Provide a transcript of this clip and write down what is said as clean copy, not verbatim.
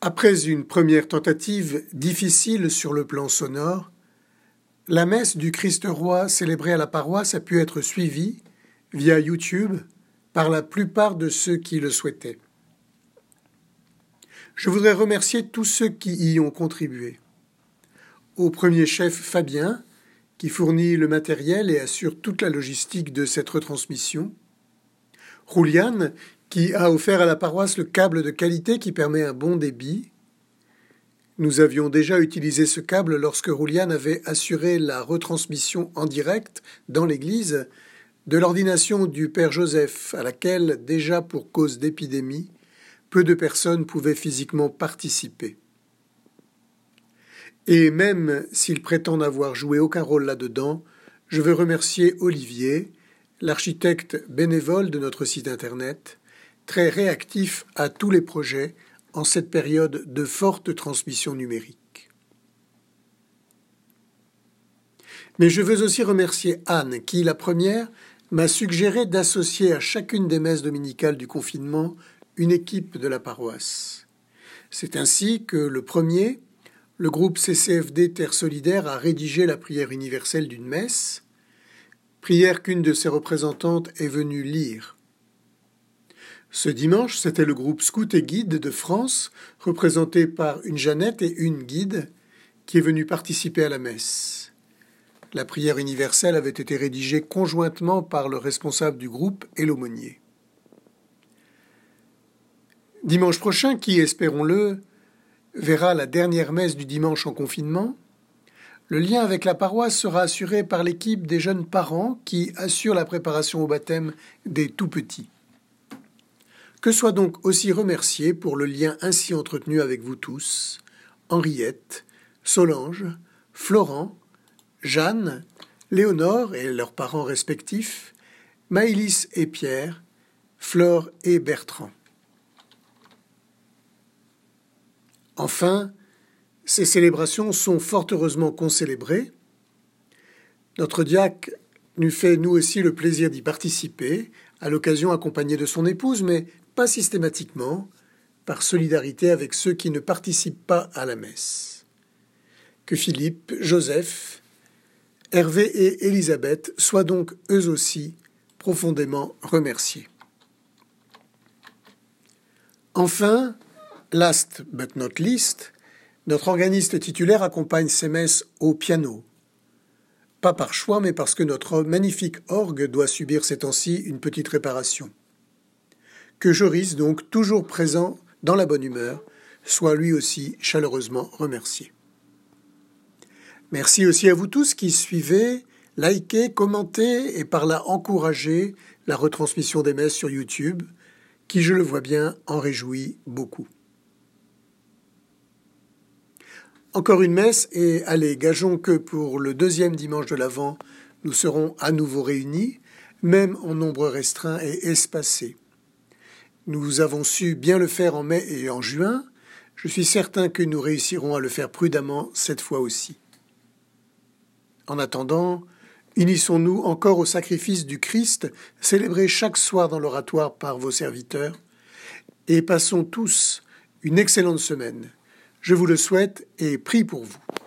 Après une première tentative difficile sur le plan sonore, la messe du Christ-Roi célébrée à la paroisse a pu être suivie, via YouTube, par la plupart de ceux qui le souhaitaient. Je voudrais remercier tous ceux qui y ont contribué. Au premier chef Fabien, qui fournit le matériel et assure toute la logistique de cette retransmission. Rouliane, qui a offert à la paroisse le câble de qualité qui permet un bon débit. Nous avions déjà utilisé ce câble lorsque Rouliane avait assuré la retransmission en direct dans l'église de l'ordination du Père Joseph, à laquelle, déjà pour cause d'épidémie, peu de personnes pouvaient physiquement participer. Et même s'il prétend n'avoir joué aucun rôle là-dedans, je veux remercier Olivier, l'architecte bénévole de notre site internet, très réactif à tous les projets en cette période de forte transmission numérique. Mais je veux aussi remercier Anne, qui, la première, m'a suggéré d'associer à chacune des messes dominicales du confinement une équipe de la paroisse. C'est ainsi que le premier, le groupe CCFD Terre Solidaire, a rédigé la prière universelle d'une messe, prière qu'une de ses représentantes est venue lire. Ce dimanche, c'était le groupe Scout et Guide de France, représenté par une Jeannette et une guide, qui est venu participer à la messe. La prière universelle avait été rédigée conjointement par le responsable du groupe et l'aumônier. Dimanche prochain, qui, espérons-le, verra la dernière messe du dimanche en confinement, le lien avec la paroisse sera assuré par l'équipe des jeunes parents qui assurent la préparation au baptême des tout-petits. Que soit donc aussi remercié pour le lien ainsi entretenu avec vous tous, Henriette, Solange, Florent, Jeanne, Léonore et leurs parents respectifs, Maëlys et Pierre, Flore et Bertrand. Enfin, ces célébrations sont fort heureusement concélébrées. Notre diacre nous fait nous aussi le plaisir d'y participer, à l'occasion accompagné de son épouse, mais pas systématiquement, par solidarité avec ceux qui ne participent pas à la messe. Que Philippe, Joseph, Hervé et Élisabeth soient donc eux aussi profondément remerciés. Enfin, last but not least, notre organiste titulaire accompagne ces messes au piano. Pas par choix, mais parce que notre magnifique orgue doit subir ces temps-ci une petite réparation. Que Joris, donc toujours présent dans la bonne humeur, soit lui aussi chaleureusement remercié. Merci aussi à vous tous qui suivez, likez, commentez et par là encouragez la retransmission des messes sur YouTube, qui, je le vois bien, en réjouit beaucoup. Encore une messe et allez, gageons que pour le deuxième dimanche de l'Avent, nous serons à nouveau réunis, même en nombre restreint et espacé. Nous avons su bien le faire en mai et en juin. Je suis certain que nous réussirons à le faire prudemment cette fois aussi. En attendant, unissons-nous encore au sacrifice du Christ, célébré chaque soir dans l'oratoire par vos serviteurs, et passons tous une excellente semaine. Je vous le souhaite et prie pour vous.